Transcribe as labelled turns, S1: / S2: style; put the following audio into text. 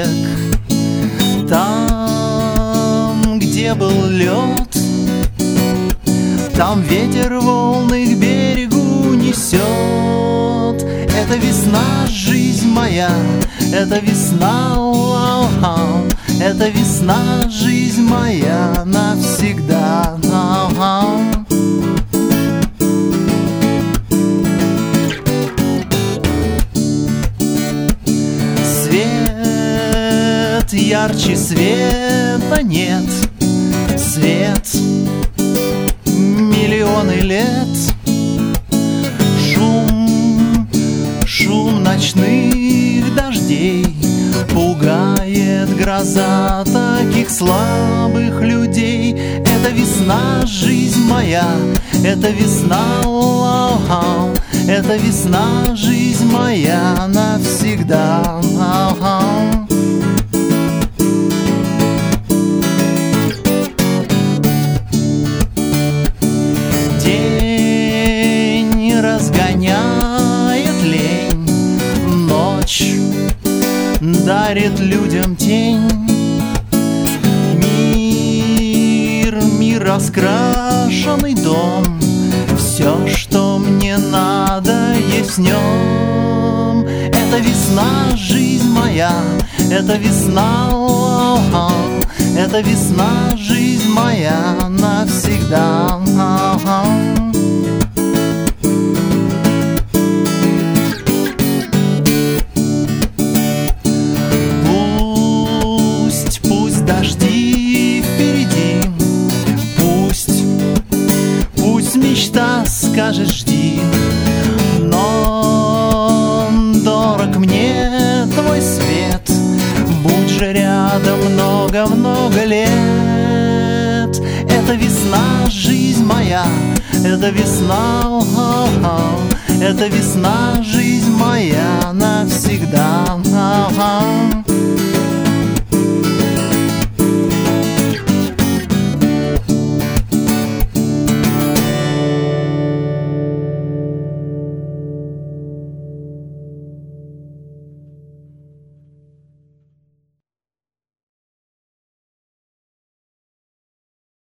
S1: снег. Там, где был лед, там ветер волны к берегу несет. Это весна, жизнь моя, это весна, это весна, жизнь моя навсегда. Свет ярче света нет, свет миллионы лет. Шум ночных дождей пугает гроза таких слабых людей. Это весна, жизнь моя, это весна, это весна, жизнь моя навсегда. День разгоняет лень, ночь дарит людям тень. Мир раскрашенный дом, все, что мне надо, есть в нем. Это весна, жизнь моя, это весна, это весна, жизнь моя навсегда. Пусть дожди впереди, пусть мечта скажет жди, но дорог мне твой свет. Будь же рядом много-много лет. Это весна, жизнь моя, это весна, это весна, жизнь моя навсегда.